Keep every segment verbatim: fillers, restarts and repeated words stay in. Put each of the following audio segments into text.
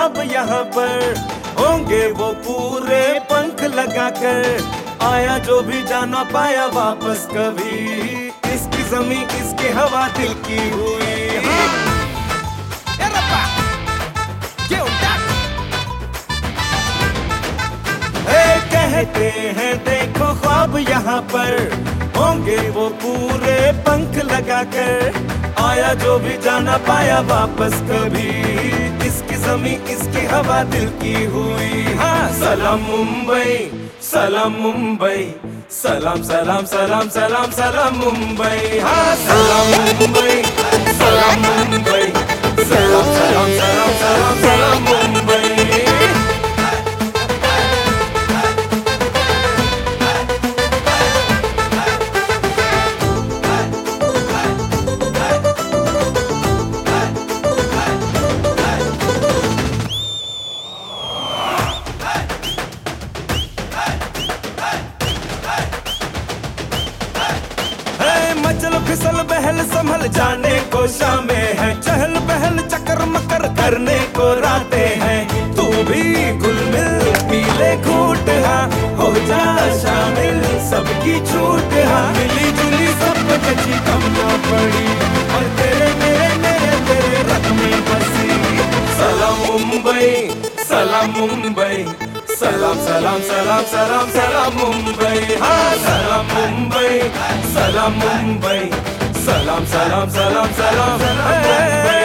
ख्वाब यहाँ पर, होंगे वो पूरे पंख लगाकर। आया जो भी जाना पाया वापस कभी, इसकी जमीन इसकी हवा दिल की हुई। हाँ। कहते हैं देखो ख्वाब यहाँ पर, होंगे वो पूरे पंख लगाकर। आया जो भी जाना पाया वापस कभी, इसकी जमीन इसकी हवा दिल की हुई। हाँ सलाम मुंबई, सलाम मुंबई, सलाम सलाम सलाम सलाम सलाम मुंबई। हाँ सलाम मुंबई, सलाम मुंबई, सलाम सलाम सलाम सलाम सलाम मुंबई। मचल फिसल बहल संभल जाने को शामें है, चहल पहल चक्कर मकर करने को रातें हैं। तू भी घुल मिल पीले घूट हाँ, हो जा शामिल सबकी छूट हाँ। मिली जुली सब जची कम ना पड़ी, और तेरे मेरे मेरे तेरे रग में बसी। सलाम मुंबई, सलाम मुंबई, सलाम सलाम सलाम सलाम सलाम मुंबई। हाँ सलाम मुंबई, सलाम मुंबई, सलाम सलाम सलाम सलाम मुंबई।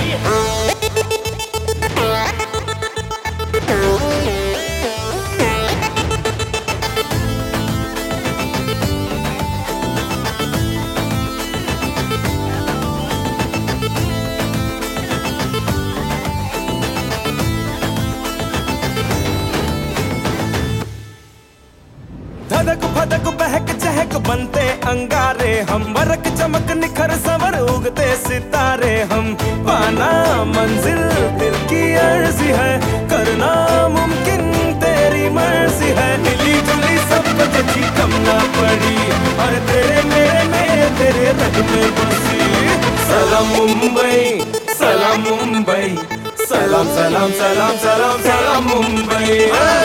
धधक फदक बहक चहक बनते अंगारे हम, बरक चमक निखर सवर उगते सितारे हम। पाना मंजिल दिल की अर्जी है, करना मुमकिन तेरी मर्जी है। मिली जुली सब जची कम ना पड़ी, और तेरे मेरे मेरे तेरे रग में बसी। सलाम मुंबई, सलाम मुंबई, सलाम सलाम सलाम सलाम सलाम मुंबई।